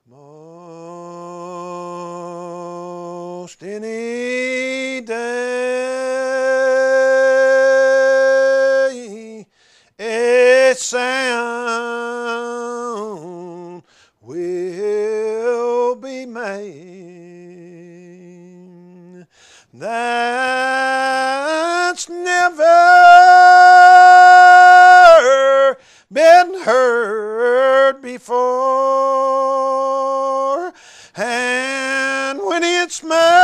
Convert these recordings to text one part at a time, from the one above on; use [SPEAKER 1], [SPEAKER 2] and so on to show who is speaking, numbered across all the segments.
[SPEAKER 1] Most any day a sound will be made that's never been heard before, and when it's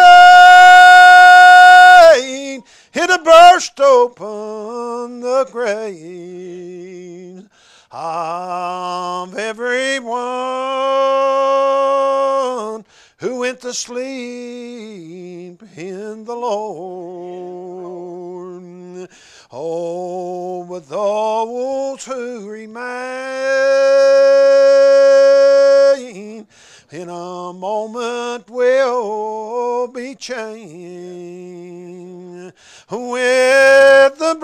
[SPEAKER 1] made, it'll burst open the grave of everyone who went to sleep in the Lord. Oh, but those who remain in a moment will be changed with the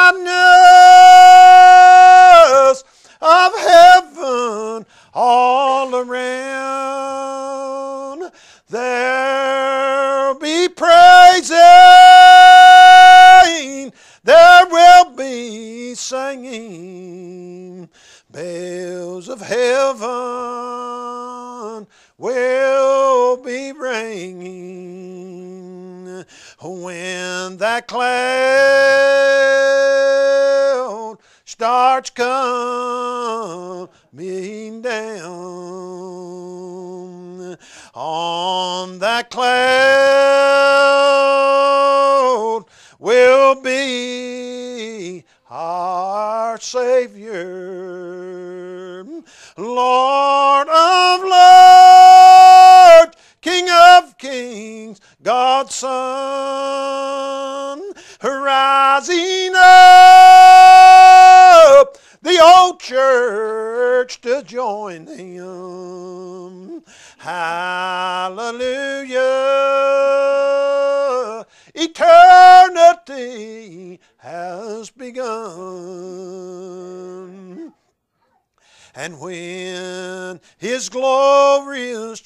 [SPEAKER 1] brightness of heaven all around. There'll be praising, there will be singing, bells of heaven will be ringing when that cloud starts coming down. On that cloud will be our Savior, Lord of lords, King of kings, God's Son, rising up the old church to join Him. Hallelujah, eternity has begun. And when His glorious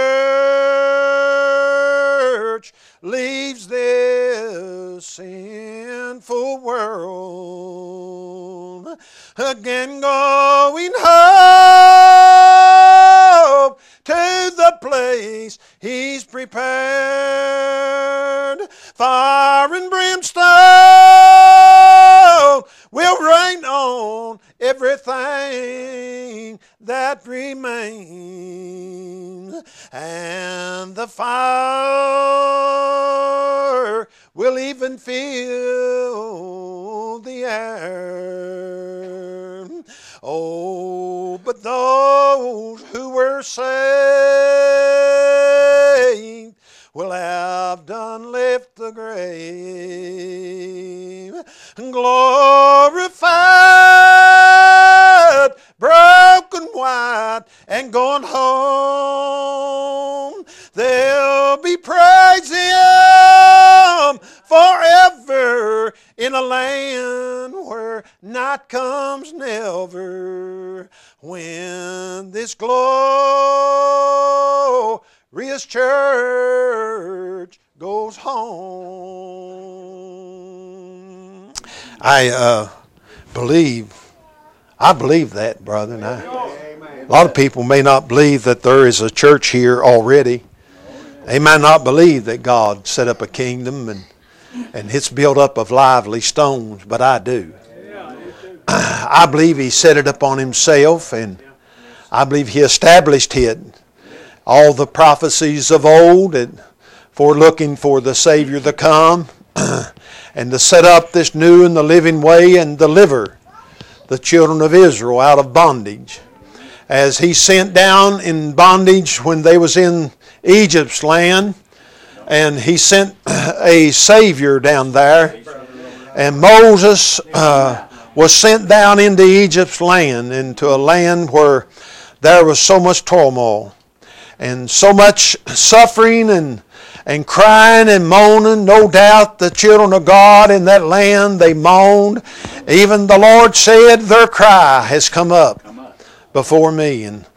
[SPEAKER 1] church leaves this sinful world, again going home to the place He's prepared, fire and brimstone will rain on everything that remains, and the fire will even fill the air. Oh, but those who were saved will have done left the grave, glorified, broken white, and gone home. They'll be praising Him forever in a land where night comes never, when this glorious church goes home. I believe that, brother. And a lot of people may not believe that there is a church here already. They might not believe that God set up a kingdom and it's built up of lively stones, but I do. I believe He set it up on Himself, and I believe He established it. All the prophecies of old and for looking for the Savior to come and to set up this new and the living way and deliver the children of Israel out of bondage. As He sent down in bondage when they was in Egypt's land, and He sent a Savior down there, and Moses was sent down into Egypt's land, into a land where there was so much turmoil and so much suffering and crying and moaning. No doubt the children of God in that land, they moaned. Even the Lord said, their cry has come up before me. And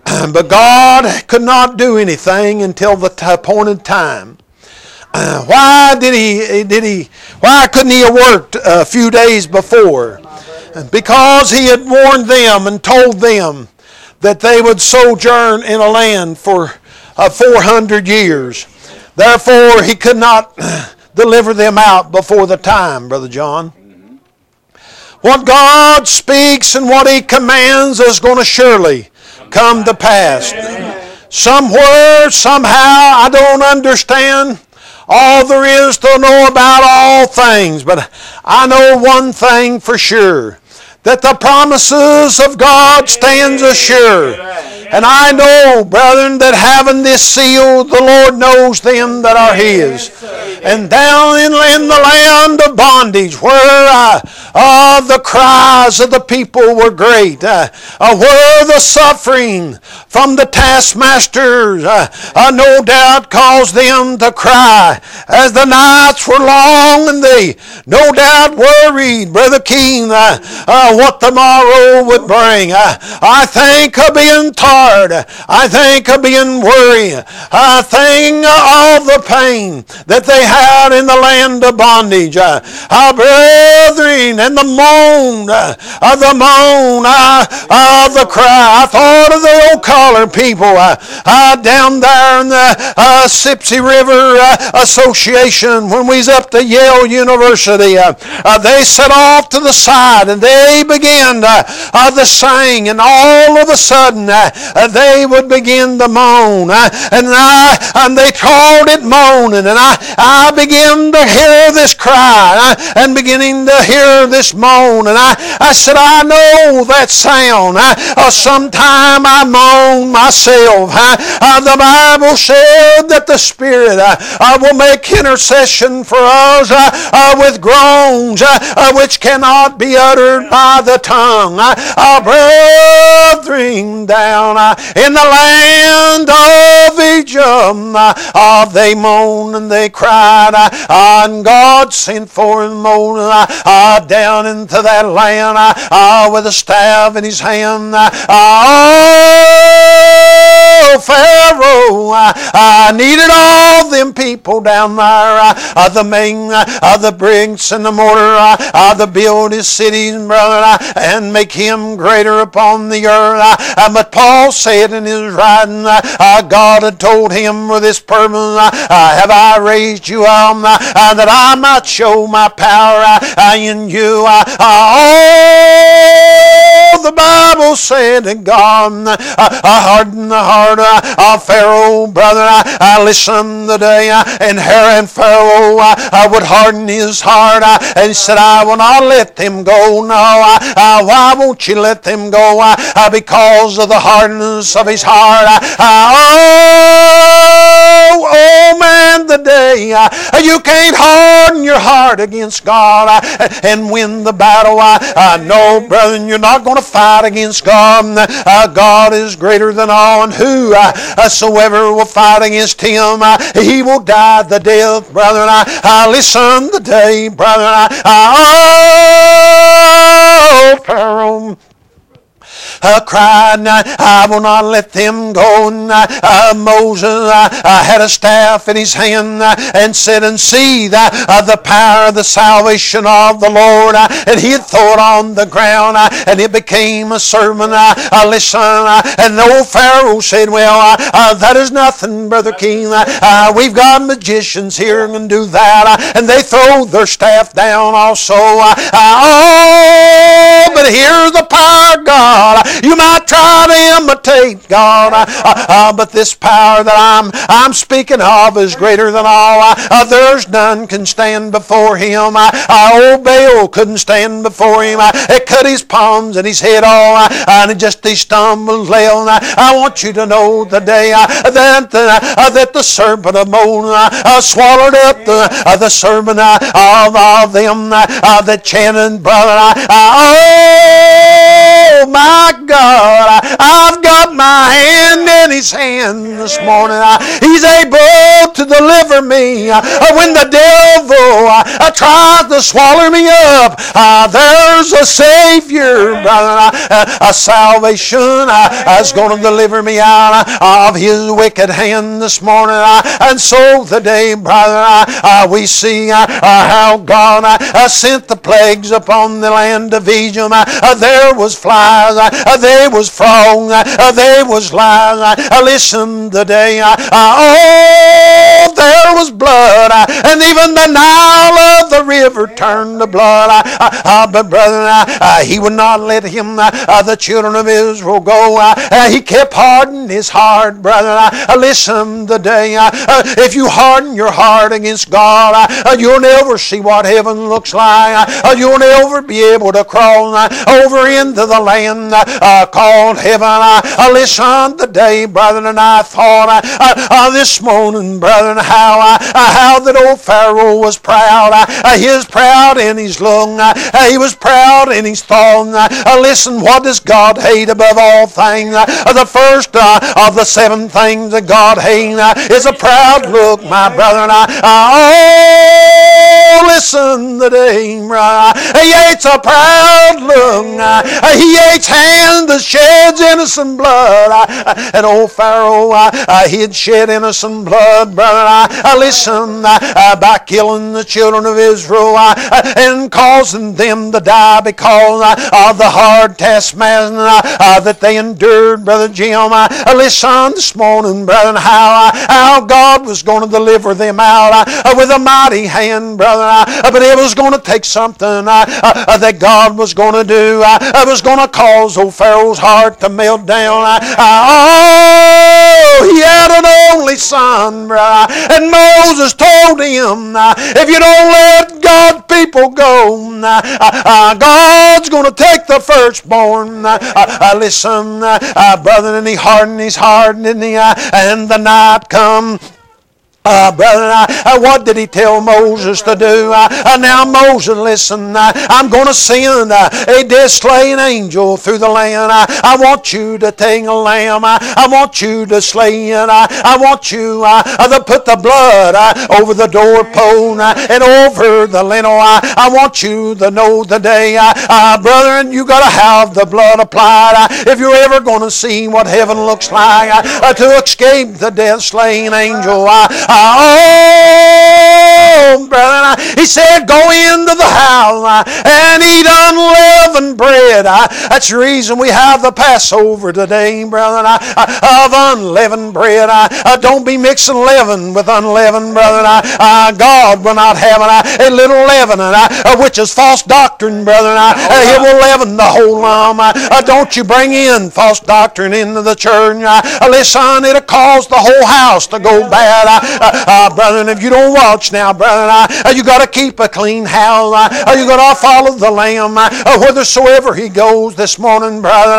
[SPEAKER 1] But God could not do anything until the appointed time. Why couldn't he have worked a few days before? Because he had warned them and told them that they would sojourn in a land for 400 years. Therefore, he could not deliver them out before the time, Brother John. What God speaks and what he commands is going to surely come to pass. Somewhere, somehow, I don't understand all there is to know about all things, but I know one thing for sure, that the promises of God stands assured. And I know, brethren, that having this seal, the Lord knows them that are His. And down in the land of bondage, where the cries of the people were great, where the suffering from the taskmasters no doubt caused them to cry, as the nights were long and they no doubt worried, Brother King, what tomorrow would bring. I think of being tired. I think of being worried. I think of the pain that they had in the land of bondage. Brethren, and the moan, the cry. I thought of the old colored people down there in the Sipsey River Association when we was up to Yale University. They set off to the side and they began to sing, and all of a sudden they would begin to moan, and they called it moaning, and I began to hear this cry and beginning to hear this moan, and I said, I know that sound. Sometime I moan myself. The Bible said that the Spirit will make intercession for us with groans which cannot be uttered by the tongue. Brethren, down in the land of Egypt, they moaned and they cried, and God sent for and moaned down into that land with a staff in his hand. Pharaoh, I needed all them people down there, the men, the bricks and the mortar, to build his cities, brother, and make him greater upon the earth. But Paul said in his writing, God had told him with this purpose, have I raised you up that I might show my power in you. The Bible said that God hardened the heart of Pharaoh, brother. I listened today, and Pharaoh would harden his heart, and said, I will not let them go. No, why won't you let them go? Because of the hardness of his heart. Oh man, today you can't harden your heart against God and win the battle. No, brethren, you're not going to fight against God. God is greater than all, and whosoever will fight against Him, he will die the death, brethren. Listen today, brethren. Pharaoh cried, I will not let them go. Moses had a staff in his hand and said, and see the power of the salvation of the Lord. And he had thrown on the ground, and it became a sermon. Listen, and the old Pharaoh said, well, that is nothing, Brother King. We've got magicians here who can do that. And they throw their staff down also. But here's the power of God. You might try to imitate God, but this power that I'm speaking of is greater than all. There's none can stand before Him. Old Baal couldn't stand before Him. It cut his palms and his head off, and he stumbled down. I want you to know today that the serpent of Moses swallowed up the serpent of them that chanted, brother. Oh my God, I've got my hand in His hand this morning. He's able to deliver me when the devil tries to swallow me up. There's a Savior, brother. A salvation is going to deliver me out of His wicked hand this morning. And so today, brother, we see how God sent the plagues upon the land of Egypt. There was flies, there was frogs, there was lies. Listen today, oh, there was blood, and even the Nile of the river turned to blood. But brother, He would not let the children of Israel go. He kept hardening His heart, brother. Listen today, if you harden your heart against God, you'll never see what heaven looks like. You'll never be able to cross over into the land called heaven. Listen today, brother, and I thought this morning, brother, how that old Pharaoh was proud. He was proud in his lung. He was proud in his thong. Listen, what does God hate above all things? The first of the 7 things that God hates is a proud look, my brother. Oh, listen today, brother. He hates a proud look. He hates hands that sheds innocent blood. And old Pharaoh, he had shed innocent blood, brother. Listen, by killing the children of Israel and causing them to die because of the hard taskmaster that they endured, Brother Jim. Listen this morning, brother, how God was going to deliver them out with a mighty hand, brother. But it was going to take something that God was going to do. It was going to cause old Pharaoh's heart to melt down. Oh, he had an only son, brother. And Moses told him, if you don't let God's people go, God's going to take the firstborn. Listen, brother, and he hardened his heart, and the night come. Brother, what did He tell Moses to do? Now Moses, listen, I'm going to send a death slaying angel through the land. I want you to take a lamb. I want you to slay it. I want you to put the blood over the doorpost and over the lintel. I want you to know today, brother, and you got to have the blood applied if you're ever going to see what heaven looks like to escape the death slaying angel. Oh, brother, He said, go into the house and eat unleavened bread. That's the reason we have the Passover today, brother, of unleavened bread. Don't be mixing leaven with unleavened, brother. God will not have a little leaven, which is false doctrine, brother. He will leaven the whole lump. Don't you bring in false doctrine into the church. Listen, it'll cause the whole house to go bad. Brother, and if you don't watch now, brother, you got to keep a clean house. You got to follow the Lamb whithersoever He goes this morning, brother.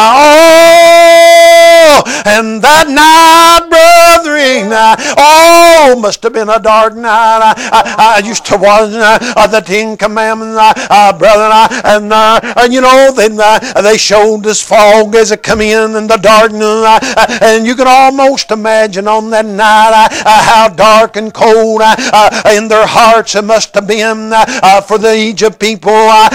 [SPEAKER 1] Oh, and that night, brethren, oh, must have been a dark night. I used to watch the 10 Commandments, brother, and you know, then they showed this fog as it come in and the darkness, and you can almost imagine on that night how dark and cold in their hearts it must have been for the Egypt people.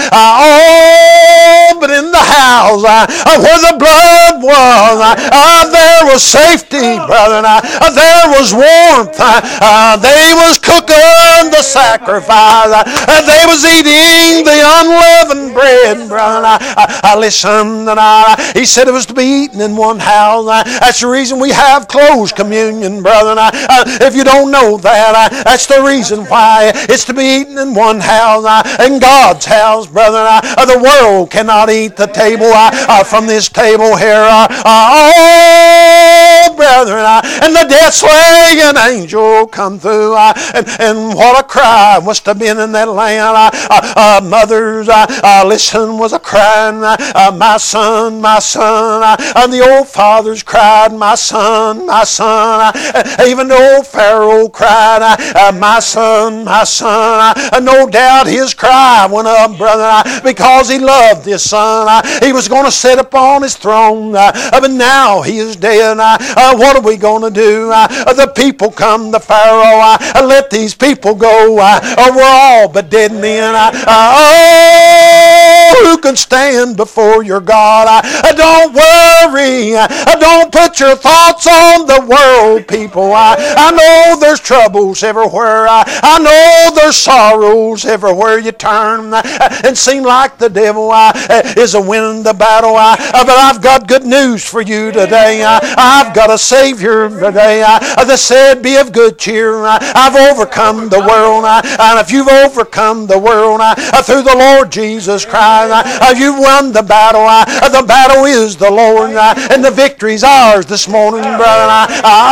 [SPEAKER 1] Oh, but in the house where the blood was, there was safety, brother. There was warmth. They was cooking the sacrifice. They was eating the unleavened bread, brother. Listen, He said it was to be eaten in one house. That's the reason we have closed communion, brother. If you don't know that, that's the reason why it's to be eaten in one house, in God's house, brother. The world cannot eat the table from this table here. Oh, brother, brethren, and the death slaying angel come through, and what a cry must have been in that land. Mothers, listen, was a crying, my son, my son. And the old fathers cried, my son, my son. Even the old Pharaoh cried, my son, my son. No doubt his cry went up, brother, because he loved his son. He was going to sit upon his throne, but now he is dead. What are we going to do? The people come to Pharaoh, let these people go, we're all but dead men. Who can stand before your God? Don't worry, don't put your thoughts on the world, people. I know there's troubles everywhere. I know there's sorrows everywhere you turn, and seem like the devil is winning the battle. But I've got good news for you today. I've got a Savior today that said, be of good cheer. I've overcome the world, and if you've overcome the world through the Lord Jesus Christ, you've won the battle. The battle is the Lord, and the victory's ours this morning, brother.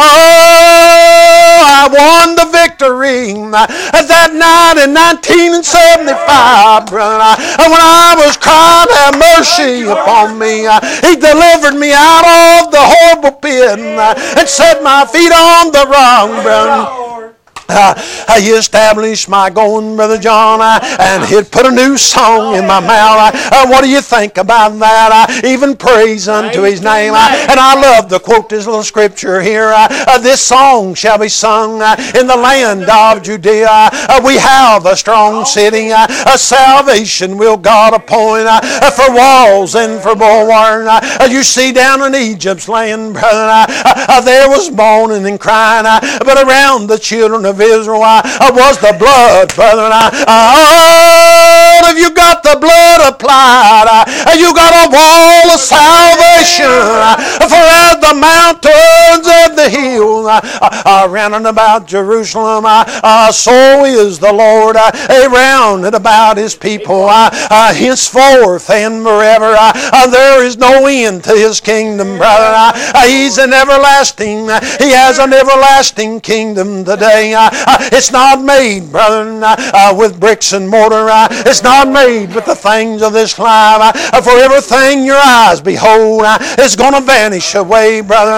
[SPEAKER 1] I won the victory that night in 1975, brother. When I was crying, have mercy upon me. He delivered me out of the horrible pit and set my feet on the rock, brother. He established my going, Brother John, and he'd put a new song in my mouth. What do you think about that? Even praise unto his name. And I love to quote this little scripture here. This song shall be sung in the land of Judea. We have a strong city. A salvation will God appoint for walls and for bulwarks. You see down in Egypt's land, brother, there was mourning and crying, but around the children of Israel was the blood, brother. If you got the blood applied, you got a wall of salvation. For as the mountains and the hills round and about Jerusalem, so is the Lord round and about his people. Henceforth and forever, there is no end to his kingdom, brother. He's an everlasting, he has an everlasting kingdom today. It's not made, brother, with bricks and mortar. It's not made with the things of this life. For everything your eyes behold is going to vanish away, brother.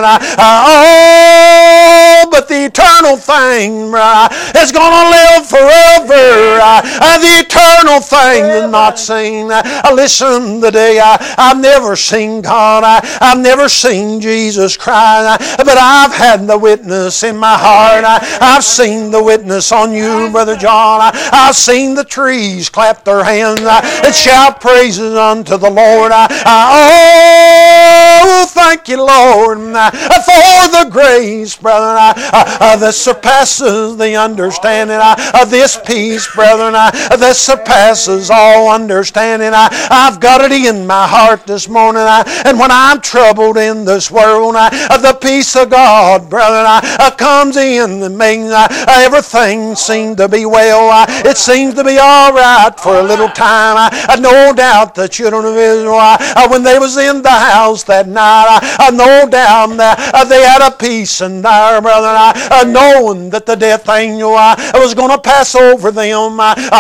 [SPEAKER 1] But the eternal thing is going to live forever. The eternal thing is not seen. Listen today, I've never seen God. I've never seen Jesus Christ. But I've had the witness in my heart. I've seen the witness on you, Brother John. I've seen the trees clap their hands and shout praises unto the Lord. Oh, thank you, Lord, for the grace, brother, that surpasses the understanding. This peace, brethren, that surpasses all understanding. I've got it in my heart this morning. And when I'm troubled in this world, the peace of God, brethren, comes in and makes everything seem to be well. It seems to be all right for a little time. No doubt the children of Israel, when they was in the house that night, no doubt that they had a peace in there, brother, knowing that the death angel was going to pass over them.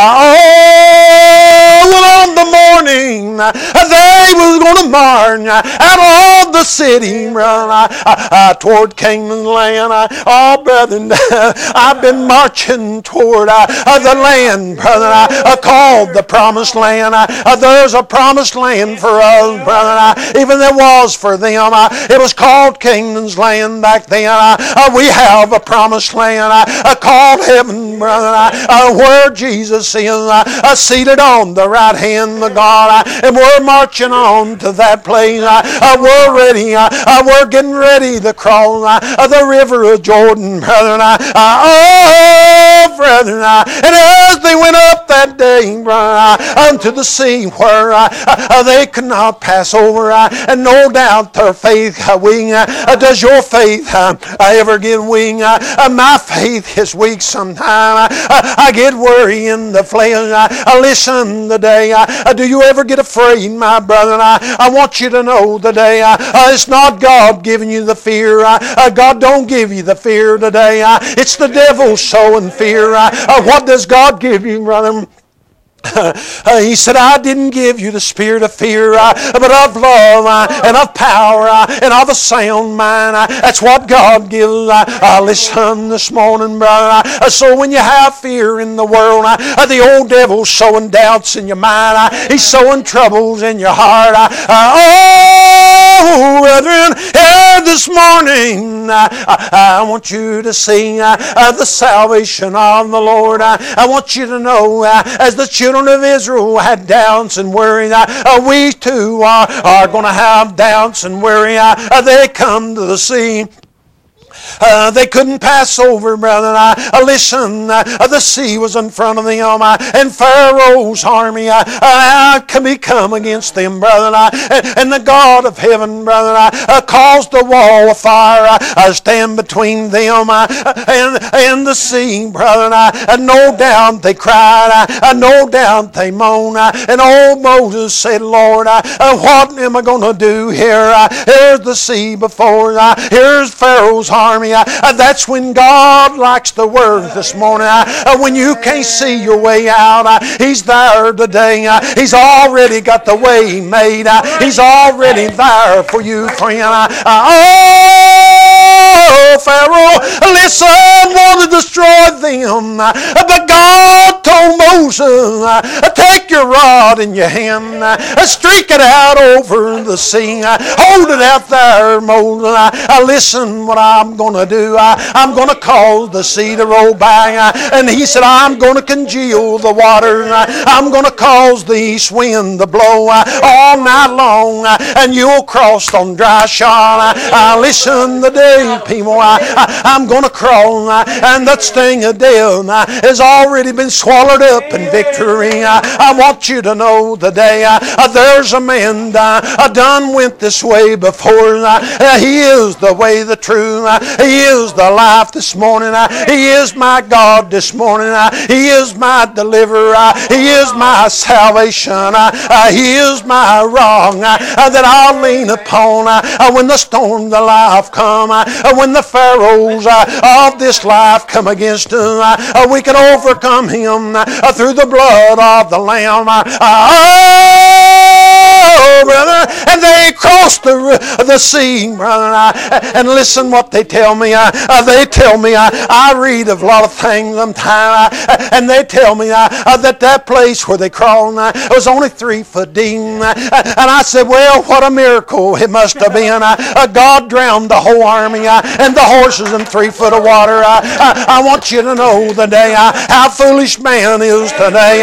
[SPEAKER 1] On the morning they was going to march out of the city, brother, toward Canaan's land. Oh, brethren, I've been marching toward the land, brother, called the Promised Land. There's a promised land for us, brother, even there was for them. It was called Canaan's land back then. We have a promised land called heaven, brother, where Jesus is seated on the right hand of God, and we're marching on to that place. We're ready. We're getting ready to cross the river of Jordan, brother. brethren, and as they went up that day, unto the sea where they could not pass over, and no doubt their faith wing. Does your faith ever get wing? My faith is weak sometime. I get worried in the flesh. Listen today. Do you ever get afraid, my brother? I want you to know today, it's not God giving you the fear. God don't give you the fear today. It's the devil sowing fear. What does God give you, brother? He said, I didn't give you the spirit of fear, but of love and of power and of a sound mind. That's what God gives. Listen this morning, brother. So when you have fear in the world, the old devil's sowing doubts in your mind. He's sowing troubles in your heart. Oh, brethren, this morning I want you to sing the salvation of the Lord. I want you to know, as the children of Israel had doubts and worry, we too are going to have doubts and worry. They come to the sea. They couldn't pass over, brother. Listen, the sea was in front of them, and Pharaoh's army can come against them, brother. And the God of heaven, brother, caused the wall of fire stand between them and the sea, brother. No doubt they cried, no doubt they moaned, and old Moses said, Lord, what am I going to do here? Here's the sea before, here's Pharaoh's army. That's when God likes the word this morning. When you can't see your way out, He's there today. He's already got the way made. He's already there for you, friend. Oh, Pharaoh, listen, want to destroy them. But God told Moses, take your rod in your hand, streak it out over the sea, hold it out there, Moses. Listen what I'm going to do. I'm going to cause the sea to roll back. And he said, I'm going to congeal the water. I'm going to cause the east wind to blow all night long, and you'll cross on dry shod. Listen today, people, I'm going to crawl, and that sting of death has already been swallowed up in victory. I want you to know today, there's a man done went this way before. He is the way, the truth. He is the life this morning. He is my God this morning. He is my deliverer. He is my salvation. He is my wrong that I'll lean upon when the storms of life come, when the pharaohs of this life come against us. We can overcome him through the blood of the Lamb. Oh, brother, and they crossed the sea, brother. And listen what they tell me. They tell me, I read of a lot of things sometimes, and they tell me that place where they crawled was only 3 foot deep. And I said, well, what a miracle it must have been. God drowned the whole army and the horses in 3 foot of water. I want you to know today how foolish man is today.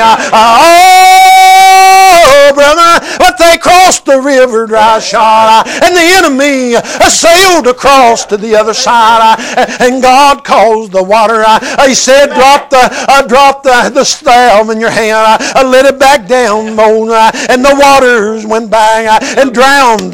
[SPEAKER 1] Oh, brother, but they crossed the river dry shod, and the enemy sailed across to the other side, and God caused the water. He said, drop the staff in your hand, let it back down, and the waters went back and drowned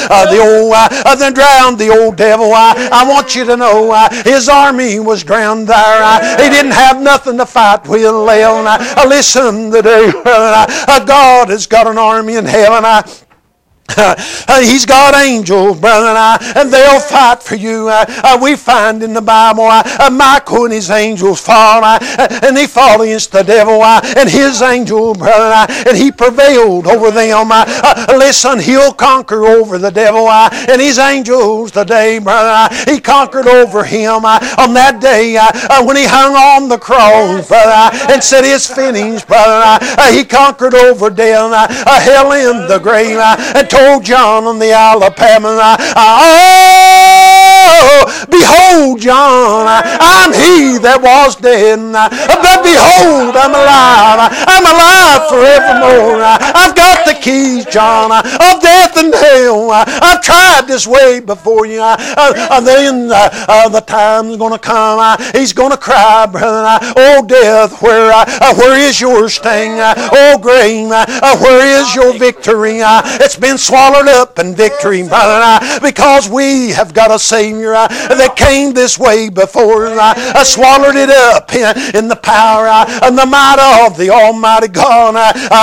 [SPEAKER 1] the old devil. I want you to know his army was drowned there. He didn't have nothing to fight with. Listen today, God has got an army in heaven. He's got angels, brother, and they'll fight for you. We find in the Bible Michael and his angels fought, and he fought against the devil and his angel, brother, and he prevailed over them. Listen, he'll conquer over the devil and his angels today, brother. He conquered over him on that day when he hung on the cross, brother, and said, it's finished, brother. He conquered over death, hell in the grave, and told John on the Isle of Patmos, oh, behold John, I'm he that was dead, but behold, I'm alive. I'm alive forevermore. I've got the keys, John, of death and hell. I've tried this way before you. Then the time's going to come. He's going to cry, brother. Oh, death, where is your sting? Oh, grave, where is your victory? It's been swallowed up in victory, brother, because we have got a Savior that came this way before. Swallowed it up in the power and the might of the Almighty God.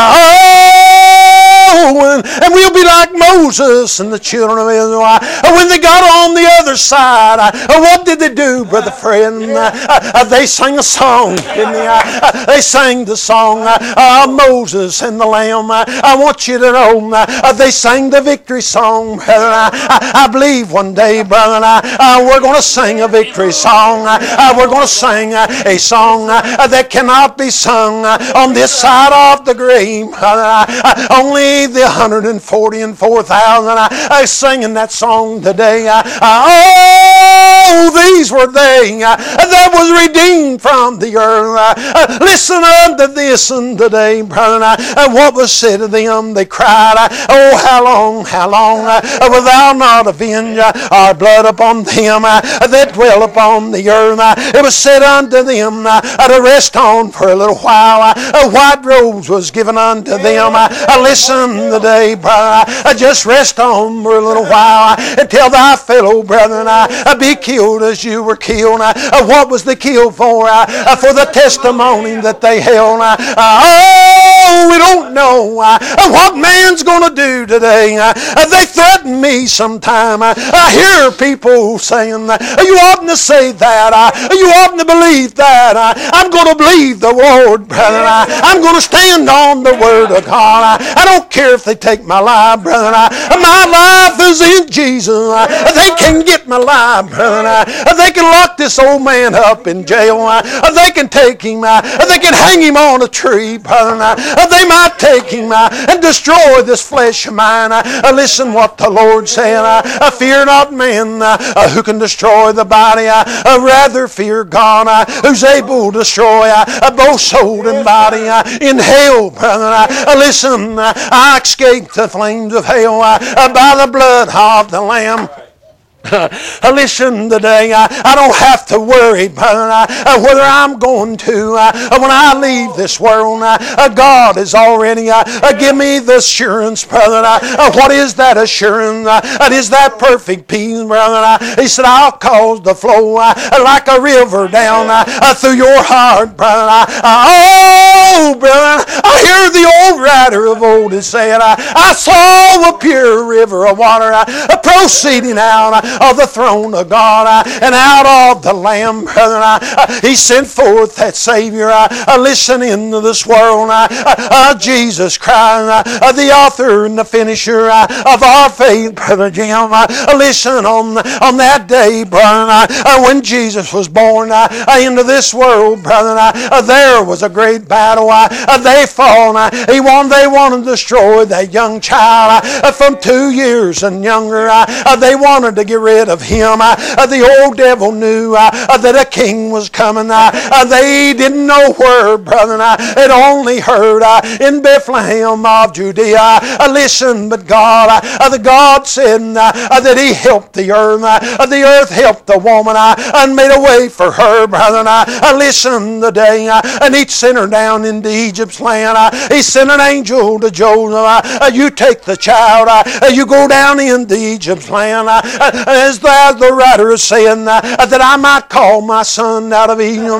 [SPEAKER 1] And we'll be like Moses and the children of Israel. When they got on the other side, what did they do, Brother Friend? They sang a song, didn't they? They sang the song of Moses and the Lamb. I want you to know, they sang the victory song, brother. I believe one day, brother, we're going to sing a victory song. We're going to sing a song that cannot be sung on this side of the grave. Only the 144,000 are singing that song today. Oh, these were they that was redeemed from the earth. Listen unto this today, brother. What was said to them? They cried, oh, how long wilt thou not avenge our blood upon them that dwell upon the earth? It was said unto them to rest on for a little while. White robes was given unto them. Listen today, brother. Just rest on for a little while until thy fellow brethren be killed as you were killed. What was they killed for? For the testimony that they held. Oh, we don't know what man's going to do today. They threaten me sometime. I hear people saying, you oughtn't to say that. You oughtn't to believe that. I'm going to believe the Lord, brother. I'm going to stand on the Word of God. I don't care if they take my life, brother. My life is in Jesus. They can get my life, brother. They can lock this old man up in jail. They can take him. They can hang him on a tree, brother. They might take him and destroy this flesh of mine. Listen what the Lord said. Fear not men who can destroy the body. Rather fear God who's able to destroy both soul and body in hell, brother. Listen, I escaped the flames of hell by the blood of the Lamb. Listen today, I don't have to worry, brother, whether I'm going to when I leave this world. God has already given me the assurance, brother. What is that assurance? It is that perfect peace, brother. He said, I'll cause the flow like a river down through your heart, brother. Oh, brother, I hear the old writer of old has said, I saw a pure river of water proceeding out of the throne of God and out of the Lamb, brother. He sent forth that Savior. Listen into this world. Jesus Christ, the author and the finisher of our faith, Brother Jim. Listen on that day, brother, when Jesus was born into this world, brother, there was a great battle. They fought. They wanted to destroy that young child from 2 years and younger. They wanted to get rid of him. The old devil knew that a king was coming. They didn't know where, brother. It only heard in Bethlehem of Judea. Listen, but God, the God said that He helped the earth. The earth helped the woman and made a way for her, brother. Listen today, and He sent her down into Egypt's land. He sent an angel to Joseph. You take the child. You go down into Egypt's land. As the writer is saying, that I might call my son out of Egypt.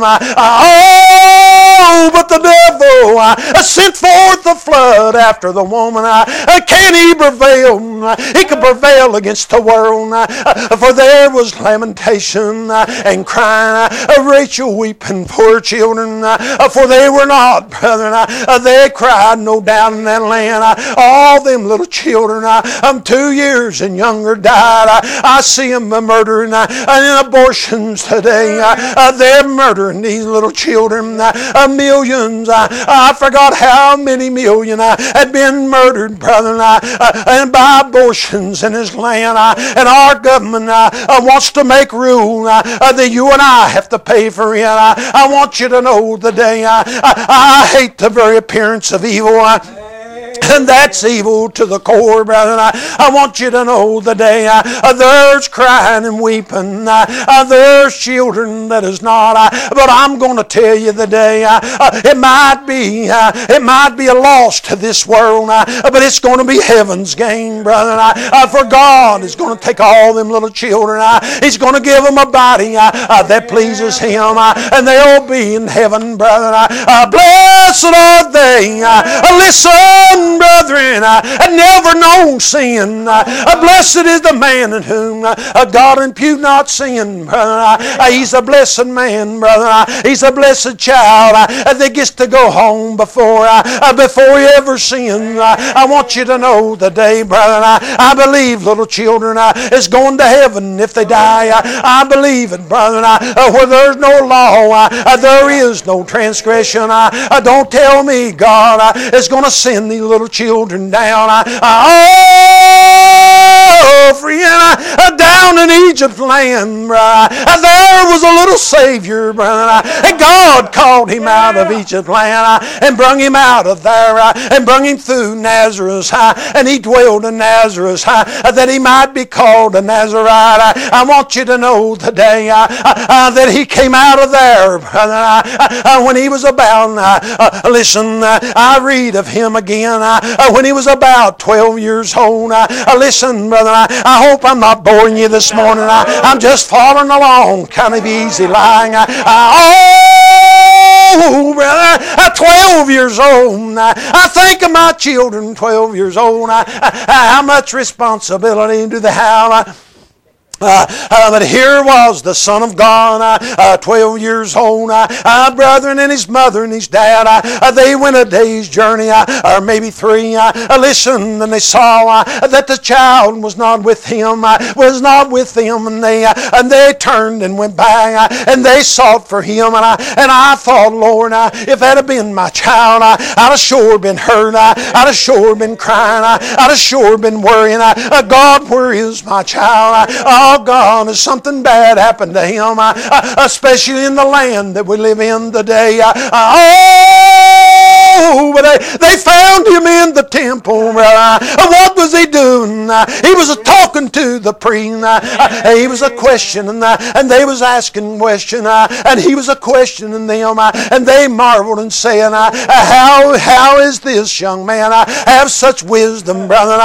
[SPEAKER 1] Oh, but the devil sent forth the flood after the woman. Can he prevail? He can prevail against the world. For there was lamentation and crying, Rachel weeping for her children, for they were not, brethren. They cried no doubt in that land. All them little children 2 years and younger died. I see them murdering and abortions today. They're murdering these little children. Millions. I forgot how many million had been murdered, brother, and by abortions in this land. And our government wants to make rule that you and I have to pay for it. I want you to know today, I hate the very appearance of evil. And that's evil to the core, brother. I want you to know today, there's crying and weeping. There's children that is not. But I'm going to tell you today, it might be a loss to this world, but it's going to be heaven's gain, brother. For God is going to take all them little children. He's going to give them a body that pleases Him, and they'll be in heaven, brother. Blessed are they. Listen, brethren, had never known sin. Blessed is the man in whom God impute not sin, brother. He's a blessed man, brother. He's a blessed child that gets to go home before he ever sins. I want you to know today, brother, I believe little children is going to heaven if they die. I believe it, brother. Where there's no law, there is no transgression. Don't tell me God is going to send these little children down. Friend, down in Egypt's land, there was a little Savior, brother, and God called him out of Egypt's land and brung him out of there and brung him through Nazareth, and he dwelled in Nazareth that he might be called a Nazarite. I want you to know today that he came out of there, brother, when he was about, listen, I read of him again when he was about 12 years old. Listen, brother, I hope I'm not boring you this morning. I'm just following along, kind of easy lying. Oh, brother, 12 years old. I think of my children, 12 years old. How much responsibility do they have? But here was the Son of God, 12 years old, brethren, and his mother and his dad. They went a day's journey, or maybe 3. Listen, and they saw that the child was not with him, and they turned and went back, and they sought for him. And I thought, Lord, if that had been my child, I'd have sure been hurt. I'd have sure been crying. I'd have sure been worrying. God, where is my child? Oh, God, has something bad happened to him, especially in the land that we live in today. But they found him in the temple. What was he doing? He was talking to the priest. He was a questioning, and they was asking questions, and he was a questioning them, and they marveled and saying, how is this young man have such wisdom, brother?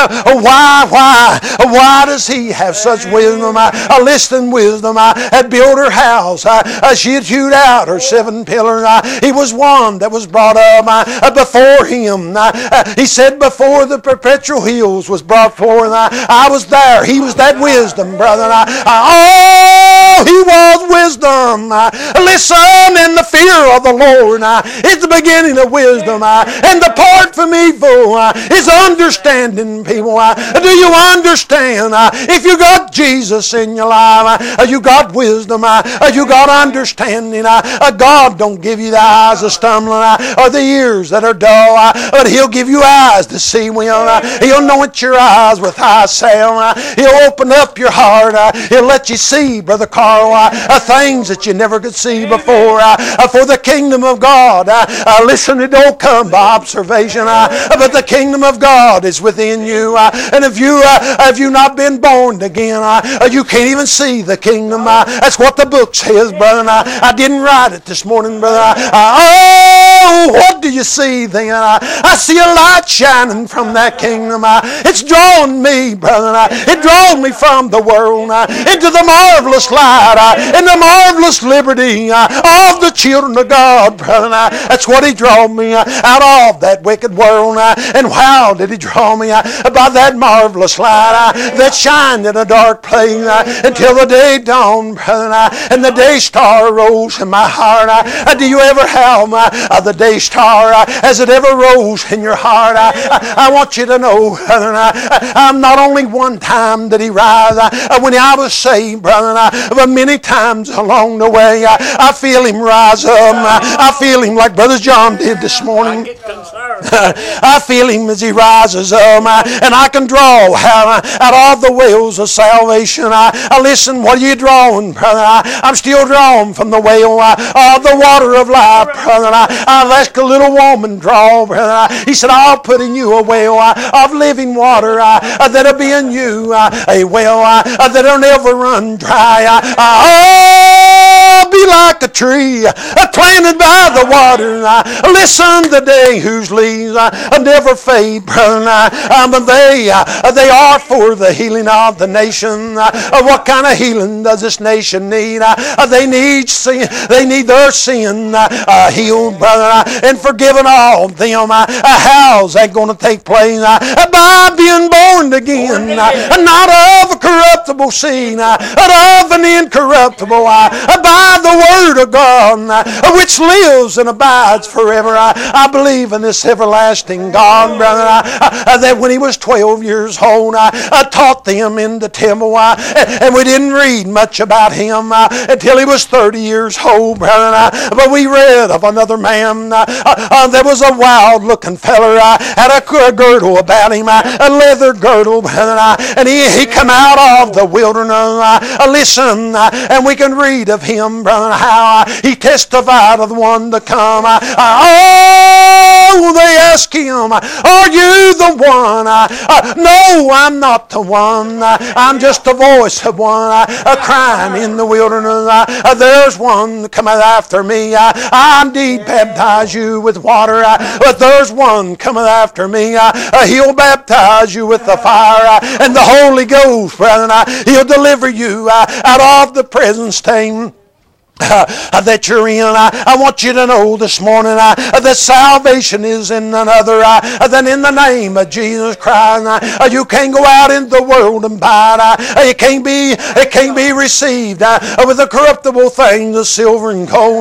[SPEAKER 1] Why does he have such wisdom? Listen, wisdom had built her house. She had hewed out her 7 pillars. He was one that was brought up before him. He said before the perpetual hills was brought forth, I was there. He was that wisdom, brother. He was wisdom. Listen, in the fear of the Lord is the beginning of wisdom, and depart from evil is understanding, people. Do you understand? If you got Jesus in your life, you got wisdom, you got understanding. God don't give you the eyes of stumbling or the ears that are dull, but He'll give you eyes to see well. He'll anoint your eyes with eye salve. He'll open up your heart. He'll let you see, Brother Carl, things that you never could see before. For the kingdom of God, listen, it don't come by observation, but the kingdom of God is within you. And if you not been born again, you can't even see the kingdom. That's what the book says, brother. I didn't write it this morning, brother. What do you see then? I see a light shining from that kingdom. It's drawing me, brother. It draws me from the world into the marvelous light and the marvelous liberty of the children of God. God, brother. That's what He drew me out of that wicked world. And how did He draw me? By that marvelous light that shined in a dark place until the day dawned, brother. And the day star rose in my heart. Do you ever have the day star? Has it ever rose in your heart? I want you to know, brother, not only one time did He rise when I was saved, brother, but many times along the way I feel Him rise up. I feel Him like Brother John did this morning. I feel Him as He rises up, and I can draw out of the wells of salvation. Listen, what are you drawing, brother? I'm still drawn from the well of the water of life, brother. I've asked a little woman draw, brother. He said, I'll put in you a well of living water that'll be in you, a well that'll never run dry. I'll be like a tree planted by the water. Listen today, whose leaves never fade, brother. But they are for the healing of the nation. What kind of healing does this nation need? They need sin. They need their sin healed, brother, and forgiven all of them. How's that going to take place? By being born again, not of a corruptible seed, but of an incorruptible, by the Word of God, which lives and abides forever. I believe in this everlasting God, brother, that when He was 12 years old, I taught them in the temple, and we didn't read much about Him until He was 30 years old, brother. But we read of another man. There was a wild-looking feller, had a girdle about him, a leather girdle, brother, and he come out of the wilderness. Listen, and we can read of him, brother, how he testified of the one to come. Oh, they ask him, are you the one? No, I'm not the one. I'm just the voice of one crying in the wilderness. There's one coming after me. I indeed baptize you with water, but there's one coming after me. He'll baptize you with the fire and the Holy Ghost, brethren. He'll deliver you out of the present stain that you're in. I want you to know this morning that salvation is in none other than in the name of Jesus Christ. You can't go out in the world and buy it. It can't be received with the corruptible things of silver and gold.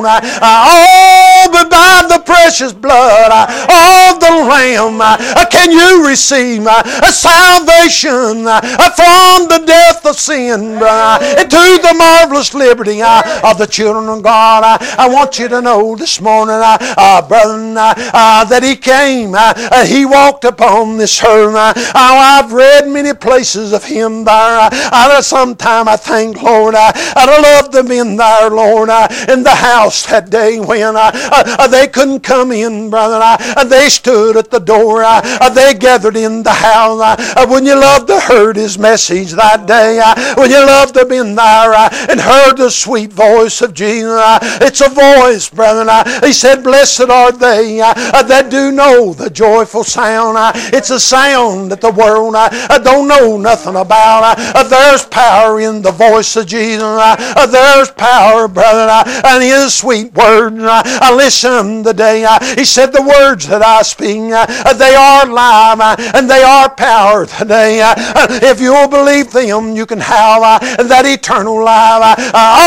[SPEAKER 1] But by the precious blood of the Lamb can you receive salvation from the death of sin into the marvelous liberty of the children of God. I want you to know this morning, brethren, that He came, He walked upon this earth. I've read many places of Him there. Sometime I think, Lord, I'd love to have been there, Lord, in the house that day when they couldn't come in, brother. They stood at the door. They gathered in the house. Wouldn't you love to heard His message that day? Wouldn't you love to have been there and heard the sweet voice of Jesus? It's a voice, brethren. He said, blessed are they that do know the joyful sound. It's a sound that the world don't know nothing about. There's power in the voice of Jesus. There's power, brethren, and His sweet words. Listen today. He said, the words that I speak, they are life and they are power today. If you'll believe them, you can have that eternal life.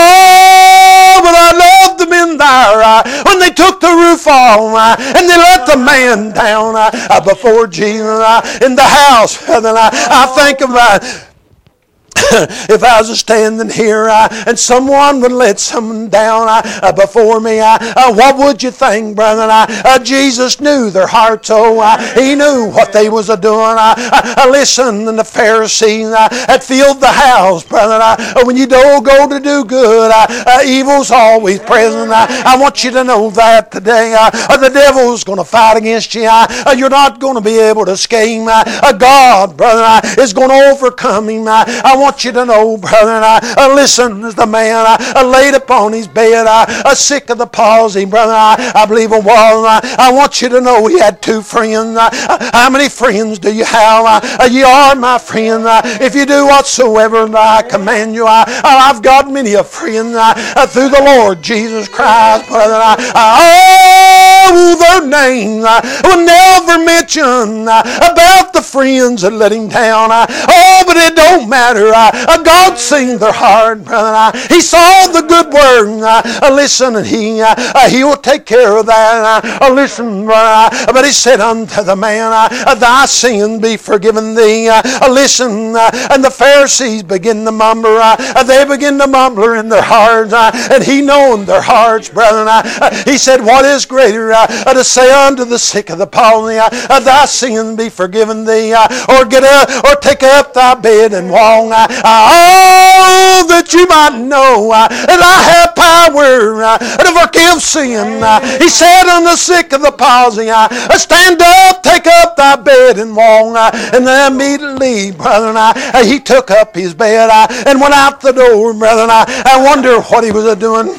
[SPEAKER 1] Oh, but I loved them in there when they took the roof off and they let the man down before Jesus in the house. And then I think about if I was standing here and someone would let someone down before me, what would you think, brethren? Jesus knew their hearts. He knew what they was doing. Listen, and the Pharisees had filled the house, brethren. When you don't go to do good, evil's always present. I want you to know that today. The devil's going to fight against you. You're not going to be able to escape. God, brother, is going to overcome him. I want want you to know, brother, listen, as the man laid upon his bed, sick of the palsy, brother, I believe it was. I want you to know he had two friends. How many friends do you have? You are my friend. If you do whatsoever I command you, I've got many a friend through the Lord Jesus Christ, brother. Oh, their names will never mention about the friends that let him down. Oh, but it don't matter. God seen their heart, brother. He saw the good word. Listen, and he will take care of that. Listen, brother. But he said unto the man, thy sin be forgiven thee. Listen, and the Pharisees begin to mumble. They begin to mumble in their hearts. And he knowing their hearts, brethren. He said, what is greater to say unto the sick of the palsy, thy sin be forgiven thee, or get up, or take up thy bed and walk. Oh, that you might know that I have power to forgive sin. He said unto the sick of the palsy, stand up, take up thy bed and walk. And then immediately, brethren, he took up his bed and went out the door, brethren. I wonder what he was doing.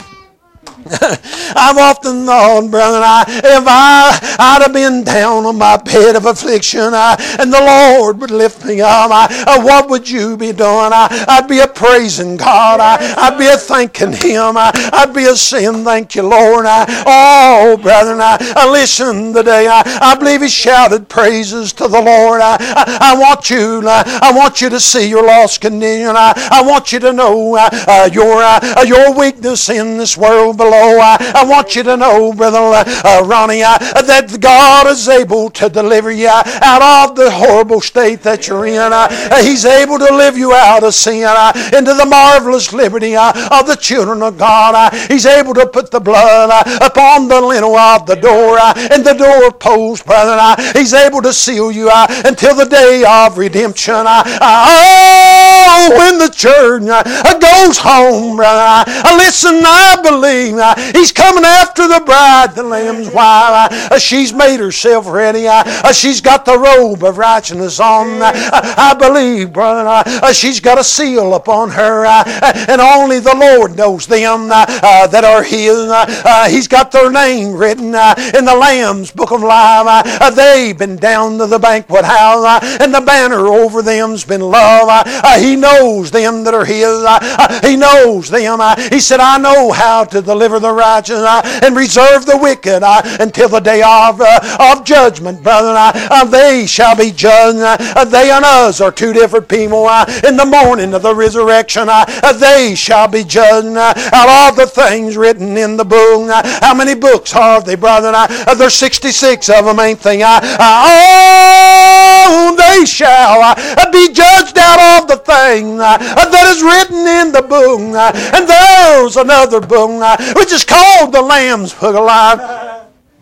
[SPEAKER 1] I've often thought, brethren, if I'd have been down on my bed of affliction and the Lord would lift me up, what would you be doing? I'd be a praising God. I'd be a thanking Him. I'd be a saying, thank you, Lord. Oh, brethren, listen today. I believe He shouted praises to the Lord. I want you to see your lost condition. I want you to know your weakness in this world below. I want you to know, Brother Ronnie, that God is able to deliver you out of the horrible state that you're in. He's able to live you out of sin into the marvelous liberty of the children of God. He's able to put the blood upon the lintel of the door and the doorpost, brother. He's able to seal you until the day of redemption. Oh, when the church goes home, brother, listen, I believe He's coming after the bride, the Lamb's wife. She's made herself ready. She's got the robe of righteousness on. I believe, brother, she's got a seal upon her. And only the Lord knows them that are His. He's got their name written in the Lamb's book of life. They've been down to the banquet house, and the banner over them's been love. He knows them that are His. He knows them. He said, I know how to deliver the righteous and reserve the wicked until the day of judgment, brother. They shall be judged. They and us are two different people. In the morning of the resurrection, they shall be judged out of the things written in the book. How many books are they, brother? There's 66 of them, ain't they? Oh, they shall be judged out of the things that is written in the book. And there's another book which is called the Lamb's Book of Life.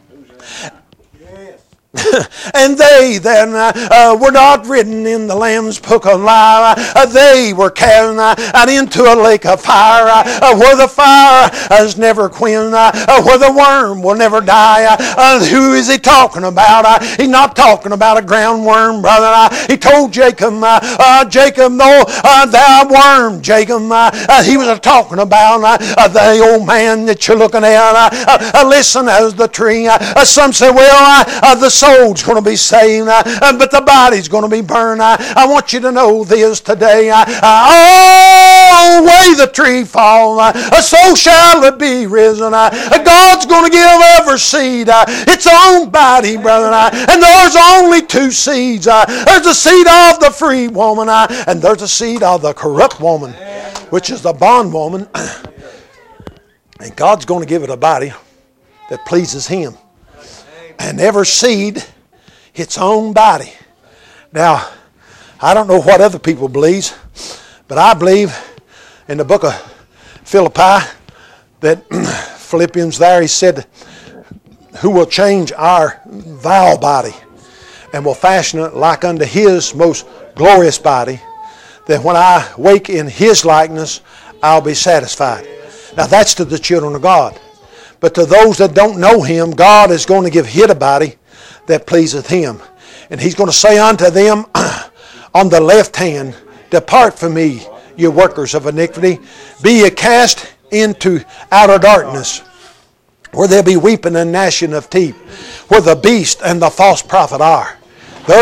[SPEAKER 1] And they then were not written in the Lamb's Book of Life. They were cast out into a lake of fire where the fire is never quenched, where the worm will never die. Who is he talking about? He's not talking about a ground worm, brother. He told Jacob, Jacob, though thou worm, Jacob. He was talking about the old man that you're looking at. Listen, as the tree. Some say, well, the soul's going to be saved, but the body's going to be burned. I want you to know this today. Oh, way the tree falls, so shall it be risen. God's going to give every seed its own body, brother. And there's only two seeds. There's the seed of the free woman, and there's the seed of the corrupt woman, which is the bondwoman. And God's going to give it a body that pleases Him. And every seed its own body. Now, I don't know what other people believe, but I believe in the book of Philippi that Philippians there, he said, who will change our vile body and will fashion it like unto His most glorious body, that when I wake in His likeness, I'll be satisfied. Now that's to the children of God. But to those that don't know Him, God is going to give His a body that pleaseth Him. And He's going to say unto them on the left hand, depart from me, you workers of iniquity. Be ye cast into outer darkness, where there be weeping and gnashing of teeth, where the beast and the false prophet are. They're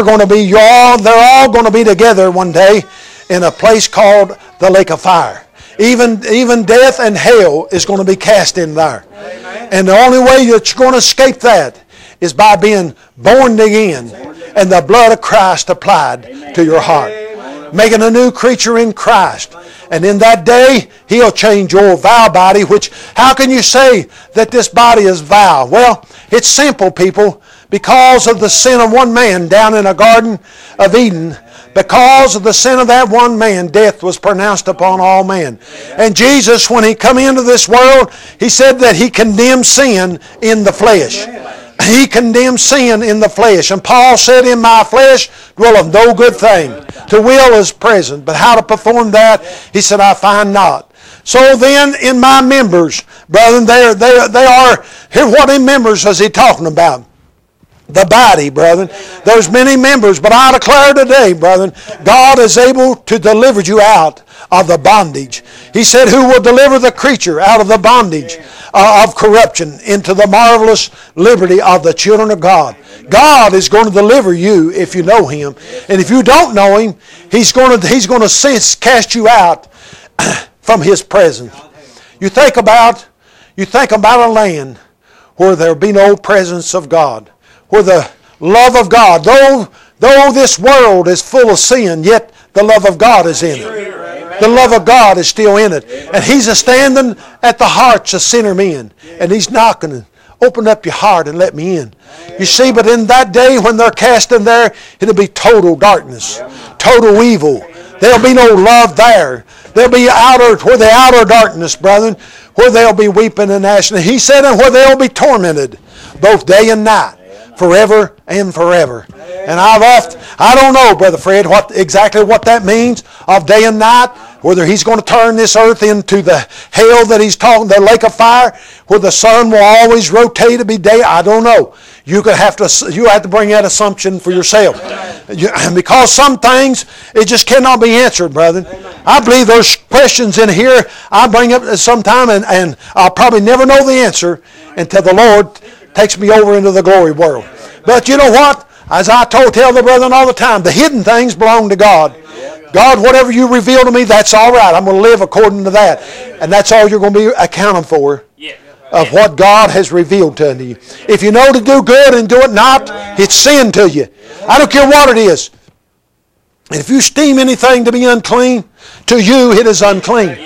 [SPEAKER 1] all going to be together one day in a place called the lake of fire. Even death and hell is going to be cast in there. Amen. And the only way that you're going to escape that is by being born again and the blood of Christ applied to your heart. Making a new creature in Christ. And in that day, He'll change your vile body, which, how can you say that this body is vile? Well, it's simple, people. Because of the sin of one man down in a Garden of Eden, because of the sin of that one man, death was pronounced upon all men. And Jesus, when He come into this world, He said that He condemned sin in the flesh. He condemned sin in the flesh. And Paul said, in my flesh dwelleth no good thing. To will is present, but how to perform that, he said, I find not. So then, in my members, brethren, they are, here what in members is he talking about? The body, brethren. There's many members, but I declare today, brethren, God is able to deliver you out of the bondage. He said, who will deliver the creature out of the bondage of corruption into the marvelous liberty of the children of God. God is going to deliver you if you know Him. And if you don't know Him, He's going to cast you out from His presence. You think about a land where there be no presence of God. Where the love of God, though this world is full of sin, yet the love of God is in it. The love of God is still in it. And He's standing at the hearts of sinner men. And He's knocking. Open up your heart and let me in. You see, but in that day when they're cast in there, it'll be total darkness. Total evil. There'll be no love there. There'll be where the outer darkness, brethren, where they'll be weeping and gnashing. He said, and where they'll be tormented, both day and night. Forever and forever. And I don't know, Brother Fred, exactly what that means of day and night, whether He's going to turn this earth into the hell that He's talking, the lake of fire, where the sun will always rotate to be day. I don't know. You have to bring that assumption for yourself. Because some things, it just cannot be answered, brethren. I believe there's questions in here I bring up sometime, and I'll probably never know the answer until the Lord takes me over into the glory world. But you know what? As I tell the brethren all the time, the hidden things belong to God. God, whatever you reveal to me, that's all right. I'm going to live according to that. And that's all you're going to be accounting for of what God has revealed to you. If you know to do good and do it not, it's sin to you. I don't care what it is. And if you esteem anything to be unclean, to you it is unclean.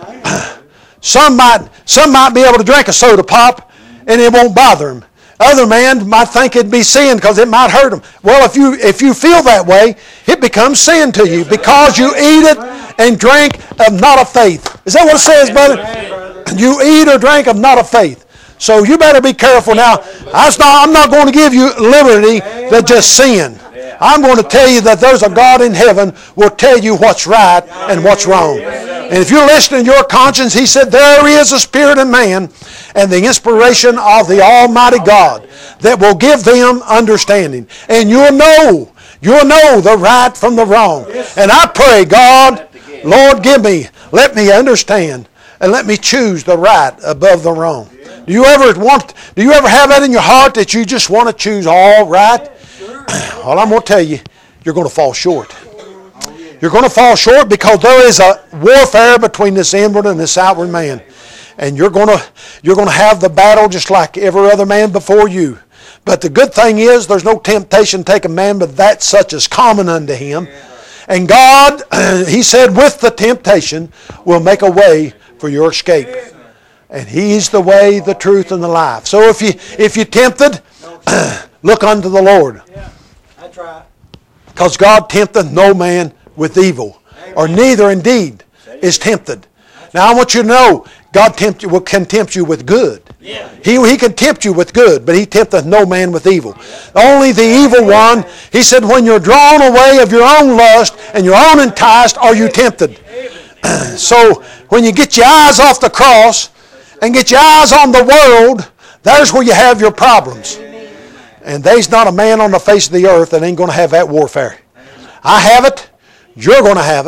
[SPEAKER 1] Some might be able to drink a soda pop and it won't bother them. Other man might think it'd be sin because it might hurt them. Well, if you feel that way, it becomes sin to you because you eat it and drink of not of faith. Is that what it says, brother? You eat or drink of not of faith. So you better be careful now. I'm not going to give you liberty to just sin. I'm going to tell you that there's a God in heaven will tell you what's right and what's wrong. And if you're listening to your conscience, He said, there is a spirit in man and the inspiration of the Almighty God that will give them understanding. And you'll know the right from the wrong. And I pray, God, Lord, let me understand and let me choose the right above the wrong. Do you ever have that in your heart that you just want to choose all right? Well, I'm going to tell you, you're going to fall short. You're going to fall short because there is a warfare between this inward and this outward man. And you're going to have the battle just like every other man before you. But the good thing is there's no temptation to take a man but that such is common unto him. And God, He said, with the temptation will make a way for your escape. And He's the way, the truth, and the life. So if you're tempted, look unto the Lord. That's right. Because God tempteth no man with evil, or neither indeed is tempted. Now I want you to know, God can tempt you with good. He can tempt you with good, but He tempteth no man with evil. Only the evil one, He said, when you're drawn away of your own lust and your own enticed, are you tempted. So when you get your eyes off the cross and get your eyes on the world, there's where you have your problems. And there's not a man on the face of the earth that ain't going to have that warfare. I have it. You're going to have it.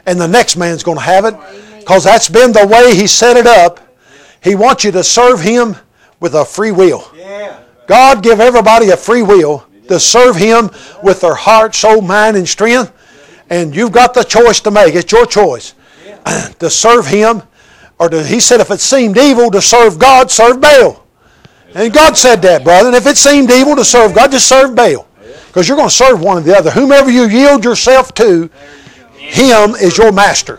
[SPEAKER 1] and the next man's going to have it, because that's been the way He set it up. He wants you to serve Him with a free will. God give everybody a free will to serve Him with their heart, soul, mind, and strength. And you've got the choice to make. It's your choice to serve Him, or He said if it seemed evil to serve God, serve Baal. And God said that, brother. And if it seemed evil to serve God, just serve Baal. Because you're going to serve one or the other. Whomever you yield yourself to, Him is your master.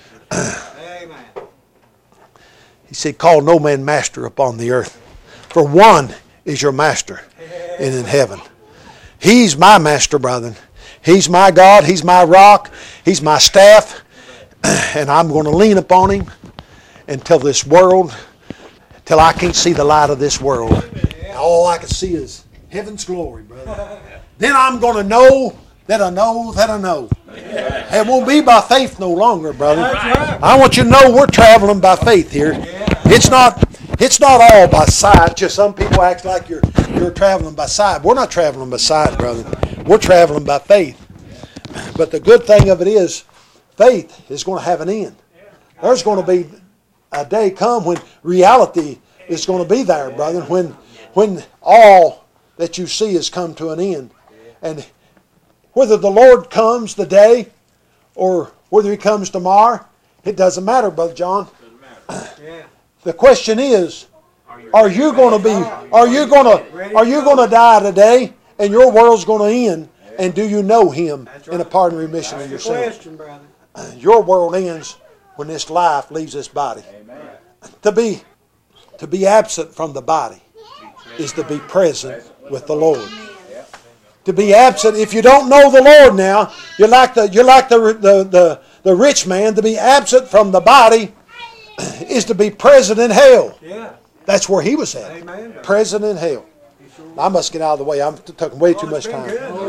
[SPEAKER 1] He said, call no man master upon the earth. For one is your master and in heaven. He's my master, brother. He's my God. He's my rock. He's my staff. And I'm going to lean upon Him until this world, till I can't see the light of this world. All I can see is heaven's glory, brother. Then I'm going to know that I know that I know. It won't be by faith no longer, brother. I want you to know we're traveling by faith here. It's not all by sight. Just some people act like you're traveling by sight. We're not traveling by sight, brother. We're traveling by faith. But the good thing of it is, faith is going to have an end. There's going to be a day come when reality is going to be there, brother. When all that you see has come to an end. And whether the Lord comes today or whether He comes tomorrow, it doesn't matter, Brother John. The question is, are you going to die today and your world's going to end, and do you know Him in a pardon and remission of your sins? Your world ends when this life leaves this body. To be absent from the body is to be present with the Lord. To be absent, if you don't know the Lord now, you're like the rich man. To be absent from the body is to be present in hell. That's where he was at. Present in hell. I must get out of the way. I'm taking way too much time.